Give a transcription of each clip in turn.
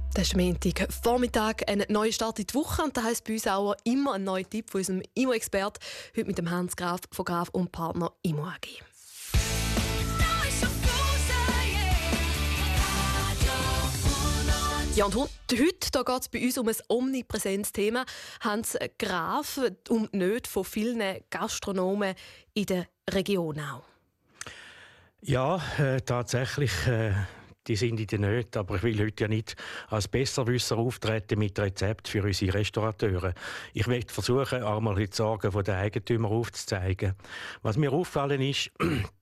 Das ist Montag Vormittag, ein neuer Start in die Woche. Und das heisst bei uns auch immer ein neuer Tipp von unserem Immo-Expert. Heute mit dem Hans Graf von Graf und Partner Immo AG. Ja, und heute geht es bei uns um ein omnipräsentes Thema. Hans Graf, um die Nöte von vielen Gastronomen in der Region auch. Ja, tatsächlich. Die sind in der Nöte, aber ich will heute ja nicht als Besserwisser auftreten mit Rezept für unsere Restaurateure. Ich möchte versuchen, einmal die Sorgen der Eigentümer aufzuzeigen. Was mir auffallen ist,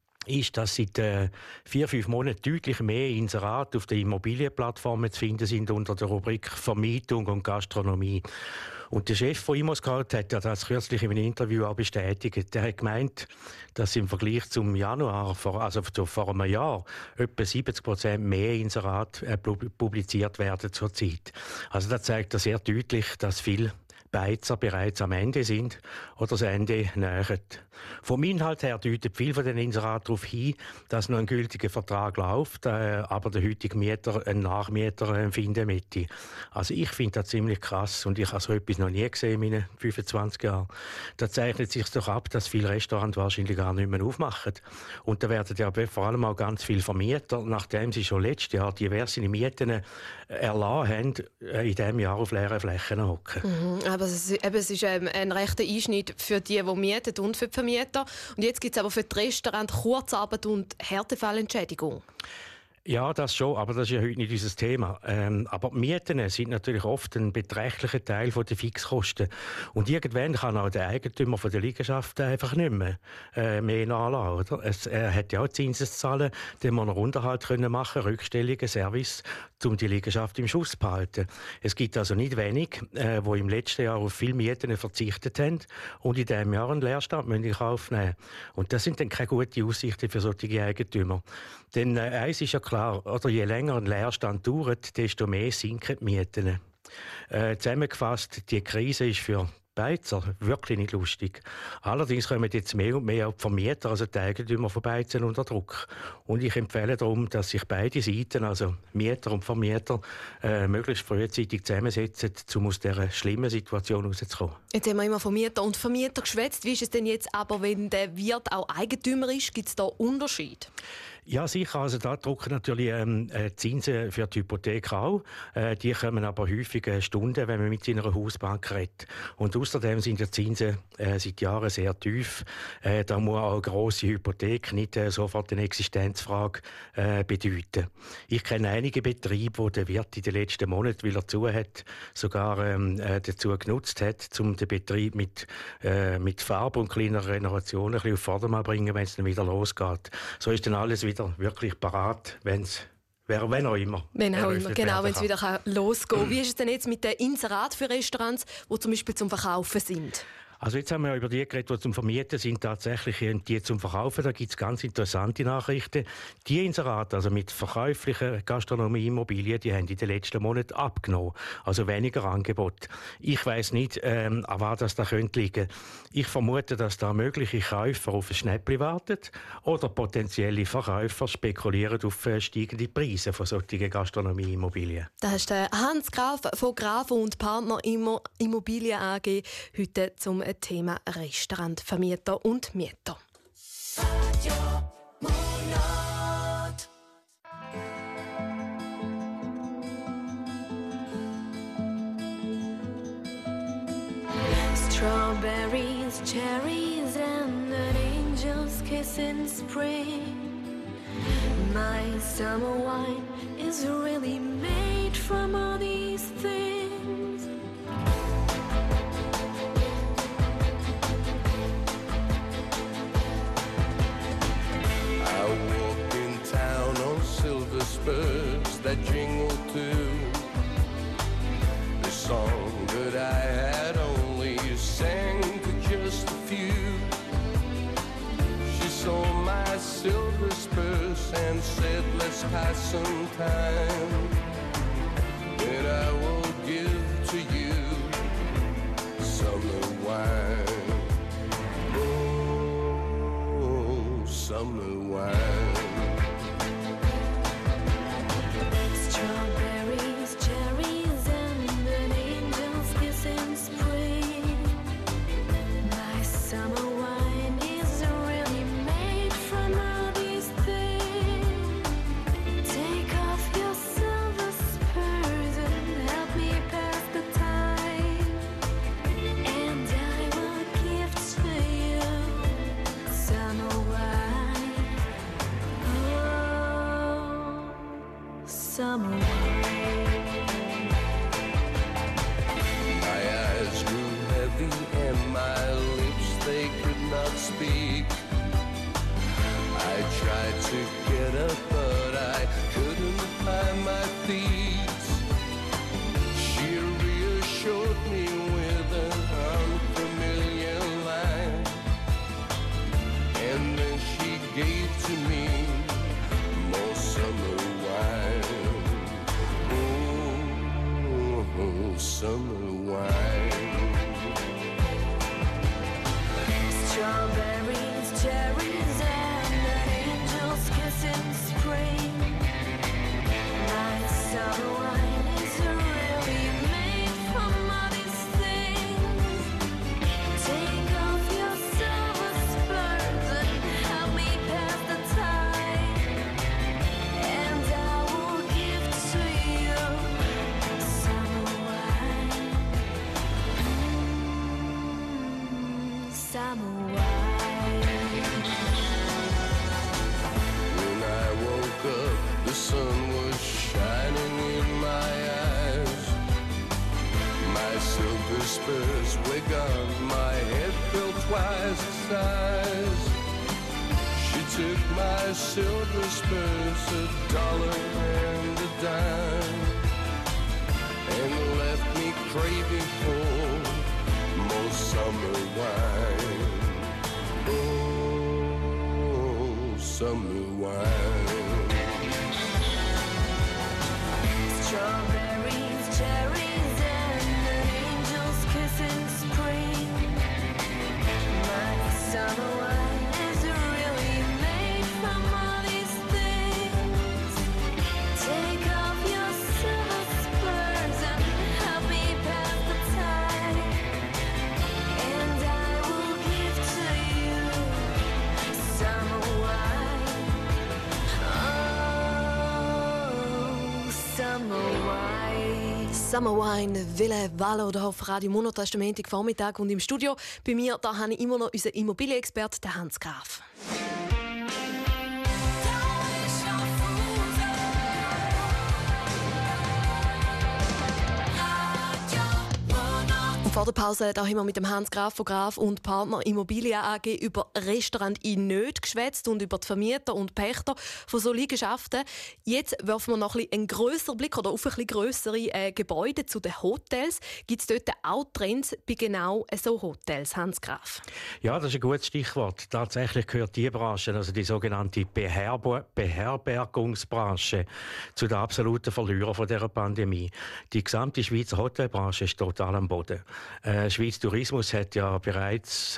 dass seit 4-5 Monaten deutlich mehr Inserate auf den Immobilienplattformen zu finden sind unter der Rubrik Vermietung und Gastronomie. Und der Chef von ImmoScout hat ja das kürzlich in einem Interview auch bestätigt. Der hat gemeint, dass im Vergleich zum Januar, vor einem Jahr, etwa 70% mehr Inserate publiziert werden zurzeit. Also das zeigt ja sehr deutlich, dass viele Beizer bereits am Ende sind oder das Ende nähern. Vom Inhalt her deutet viel von den Inseraten darauf hin, dass noch ein gültiger Vertrag läuft, aber der heutige Mieter einen Nachmieter finden möchte. Also ich finde das ziemlich krass und ich habe so etwas noch nie gesehen in meinen 25 Jahren. Da zeichnet sich doch ab, dass viele Restaurants wahrscheinlich gar nicht mehr aufmachen. Und da werden ja vor allem auch ganz viele Vermieter, nachdem sie schon letztes Jahr diverse Mieten erlassen haben, in diesem Jahr auf leeren Flächen hocken. Aber es ist ein rechter Einschnitt für die mieten und für die Vermieter. Und jetzt gibt es aber für die Restaurants Kurzarbeit und Härtefallentschädigung. Ja, das schon, aber das ist ja heute nicht unser Thema. Aber die Mieten sind natürlich oft ein beträchtlicher Teil der Fixkosten. Und irgendwann kann auch der Eigentümer von der Liegenschaft einfach nicht mehr nachlassen, oder? Er hat ja auch Zinsen zu zahlen, den muss er Unterhalt machen, Rückstellungen, Service, um die Liegenschaft im Schuss zu behalten. Es gibt also nicht wenig, die im letzten Jahr auf viele Mieten verzichtet haben und in diesem Jahr einen Leerstand in Kauf nehmen. Und das sind dann keine guten Aussichten für solche Eigentümer. Denn eins ist ja klar, oder je länger ein Leerstand dauert, desto mehr sinken die Mieten. Zusammengefasst, die Krise ist für Beizer wirklich nicht lustig. Allerdings kommen jetzt mehr und mehr die Vermieter, also die Eigentümer von Beizen, unter Druck. Und ich empfehle darum, dass sich beide Seiten, also Mieter und Vermieter, möglichst frühzeitig zusammensetzen, um aus dieser schlimmen Situation rauszukommen. Jetzt haben wir immer von Mieter und Vermieter geschwätzt. Wie ist es denn jetzt aber, wenn der Wirt auch Eigentümer ist? Gibt es da Unterschied? Ja, sicher. Also da drucken natürlich Zinsen für die Hypothek auch. Die kommen aber häufig Stunden, wenn man mit seiner Hausbank redet. Und außerdem sind die Zinsen seit Jahren sehr tief. Da muss auch eine grosse Hypothek nicht sofort eine Existenzfrage bedeuten. Ich kenne einige Betriebe, wo der Wirt in den letzten Monaten, weil er zu hat, sogar dazu genutzt hat, um den Betrieb mit Farbe und kleiner Renovationen ein bisschen auf Vordermann zu bringen, wenn es dann wieder losgeht. So ist dann alles wieder wirklich parat, wenn auch immer. Wenn es wieder losgehen kann. Wie ist es denn jetzt mit den Inseraten für Restaurants, die zum Beispiel zum Verkaufen sind? Also jetzt haben wir ja über die geredet, die zum Vermieten sind, tatsächlich die zum Verkaufen. Da gibt es ganz interessante Nachrichten. Die Inserate, also mit verkäuflichen Gastronomie-Immobilien, die haben in den letzten Monaten abgenommen. Also weniger Angebot. Ich weiss nicht, an was das könnte liegen. Ich vermute, dass da mögliche Käufer auf ein Schnäppchen warten oder potenzielle Verkäufer spekulieren auf steigende Preise von solchen Gastronomie-Immobilien. Das ist der Hans Graf von Graf und Partner Immobilien AG heute zum Thema Restaurant, Vermieter und Mieter. Strawberries, cherries and an angel's kiss in spring. My summer wine is really made from all these things. Silver spurs that jingle too. The song that I had only sang to just a few. She saw my silver spurs and said, let's pass some time. Then I will give to you summer wine. Oh, summer wine. Strawberries, cherries summer wine. My eyes grew heavy and my lips, they could not speak. I tried to get up, but I couldn't find my feet. She reassured me with an unfamiliar line, and then she gave to me more summer wine. Oh, summer wine. Strawberries, cherries, and an angel's kiss in spring. My summer wine is really made from all these things. Take off your silver spurs and help me pass the time, and I will give to you summer wine. Summer wine. When I woke up, the sun was shining in my eyes. My silver spurs were gone, my head felt twice the size. She took my silver spurs, $1 and a dime, and left me craving for more summer wine. Oh, summer wine. Strawberries, cherries, and an angel's kiss in spring. My summer wine is really made from all these things. Take off your silver spurs and help me pass the time, and I will give to you summer wine. Oh, summer wine. Summer Wine, Wille Wallo, hier auf Radio Monat, das ist der Montagvormittag. Und im Studio bei mir da habe ich immer noch unseren Immobilienexperten, den Hans Graf. Und vor der Pause da haben wir mit dem Hans Graf von Graf und Partner Immobilien AG über Restaurant in Nöth geschwätzt und über die Vermieter und Pächter von so Liegenschaften. Jetzt werfen wir noch einen grösseren Blick oder auf ein bisschen grössere Gebäude zu den Hotels. Gibt es dort auch Trends bei genau so Hotels, Hans Graf? Ja, das ist ein gutes Stichwort. Tatsächlich gehört die Branche, also die sogenannte Beherbergungsbranche, zu den absoluten Verlierern von dieser Pandemie. Die gesamte Schweizer Hotelbranche ist total am Boden. Schweiz Tourismus hat ja bereits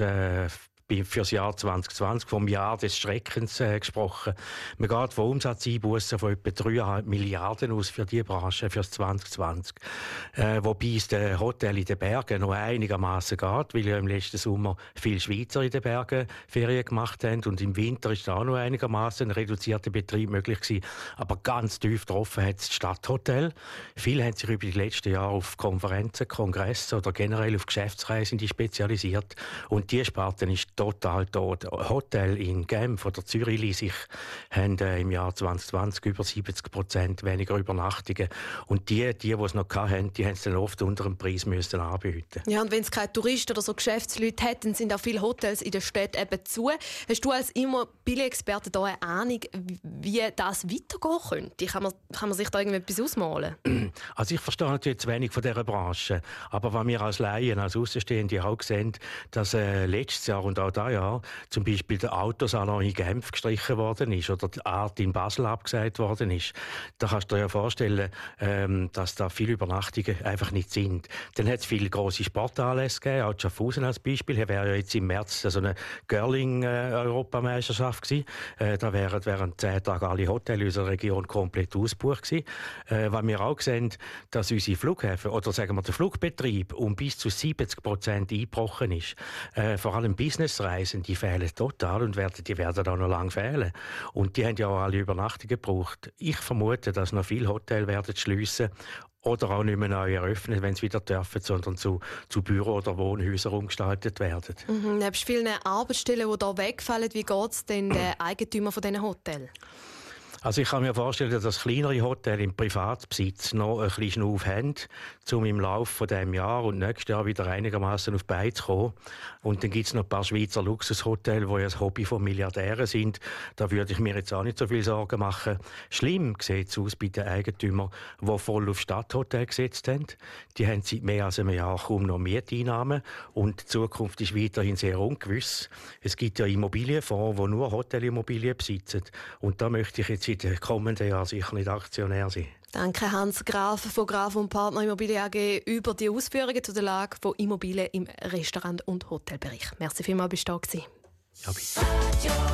für das Jahr 2020 vom Jahr des Schreckens gesprochen. Man geht von Umsatzeinbußen von etwa 3,5 Milliarden aus für die Branche für 2020. Wobei es den Hotel in den Bergen noch einigermaßen geht, weil ja im letzten Sommer viele Schweizer in den Bergen Ferien gemacht haben und im Winter ist auch noch einigermaßen ein reduzierter Betrieb möglich gewesen. Aber ganz tief getroffen hat das Stadthotel. Viele haben sich über die letzten Jahre auf Konferenzen, Kongresse oder generell auf Geschäftsreisen spezialisiert und die Sparte ist total tot. Hotel in Genf oder Zürich sich haben im Jahr 2020 über 70% weniger Übernachtungen. Und die es noch hatten, die haben es dann oft unter dem Preis müssen anbieten. Ja, und wenn es keine Touristen oder so Geschäftsleute hätten, sind auch viele Hotels in der Stadt eben zu. Hast du als Immobilienexperte da eine Ahnung, wie das weitergehen könnte? Kann man sich da irgendetwas ausmalen? Also ich verstehe natürlich zu wenig von dieser Branche. Aber was wir als Laien, als Außenstehende auch sehen, dass letztes Jahr und auch dieses Jahr zum Beispiel der Autosalon in Genf gestrichen worden ist oder die Art in Basel abgesagt worden ist. Da kannst du dir ja vorstellen, dass da viele Übernachtungen einfach nicht sind. Dann hat es viele grosse Sportanlässe gegeben, auch Schaffhausen als Beispiel. Hier wäre ja jetzt im März so eine Curling-Europameisterschaft gewesen. Da wären 10 Tage alle Hotels in unserer Region komplett ausgebucht gewesen. Was wir auch sehen, dass unsere Flughäfen oder sagen wir der Flugbetrieb um bis zu 70% eingebrochen ist. Vor allem Businessreisen, die fehlen total und die werden auch noch lange fehlen. Und die haben ja auch alle Übernachtungen gebraucht. Ich vermute, dass noch viele Hotels werden schliessen oder auch nicht mehr neu eröffnen, wenn sie wieder dürfen, sondern zu Büro- oder Wohnhäusern umgestaltet werden. Nebst vielen Arbeitsstellen, die hier wegfallen, wie geht es denn den Eigentümern von diesen Hotels? Also ich kann mir vorstellen, dass kleinere Hotels im Privatbesitz noch ein bisschen Schnuff haben, um im Laufe von diesem Jahr und nächstes Jahr wieder einigermaßen auf die Beine zu kommen. Und dann gibt es noch ein paar Schweizer Luxushotels, die ja das Hobby von Milliardären sind. Da würde ich mir jetzt auch nicht so viel Sorgen machen. Schlimm sieht es aus bei den Eigentümern, die voll auf Stadthotel gesetzt haben. Die haben seit mehr als einem Jahr kaum noch Mieteinnahmen und die Zukunft ist weiterhin sehr ungewiss. Es gibt ja Immobilienfonds, die nur Hotelimmobilien besitzen. Und da möchte ich jetzt in den kommenden Jahren sicher nicht Aktionär sein. Danke Hans Graf von Graf und Partner Immobilien AG über die Ausführungen zu der Lage von Immobilien im Restaurant- und Hotelbereich. Merci vielmals, bist du da gewesen. Ja, bitte.